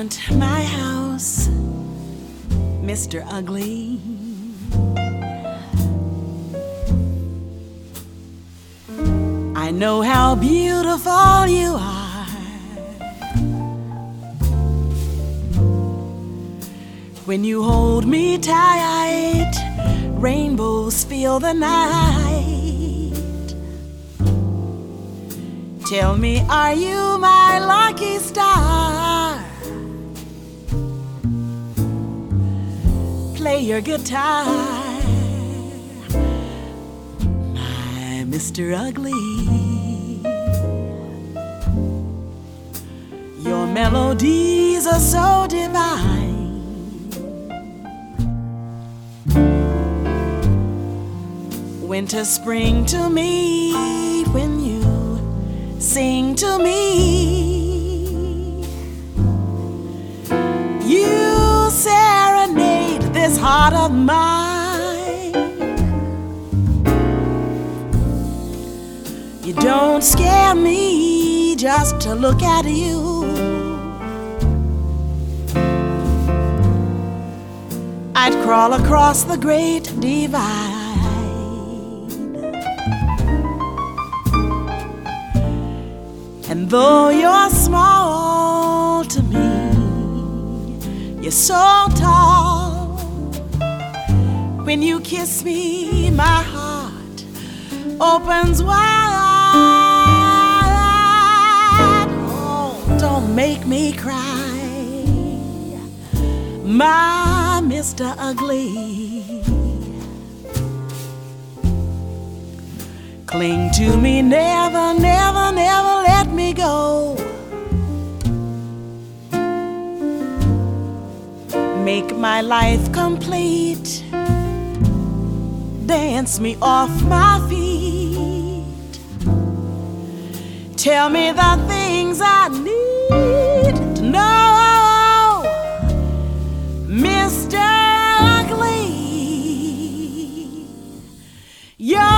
haunt my house, Mr. Ugly. I know how beautiful you are. When you hold me tight, rainbows fill the night. Tell me, are you my lucky star? Play your guitar, my Mr. Ugly. Your melodies are so divine. Winter, spring to me when you sing to me. You serenade this heart of mine. You don't scare me just to look at you. I'd crawl across the great divide. And though you're small to me, you're so tall. When you kiss me, my heart opens wide. Oh, don't make me cry, my Mr. Ugly. Cling to me, never, never, never let me go. Make my life complete. Dance me off my feet. Tell me the things I need to know, Mr. Ugly. You're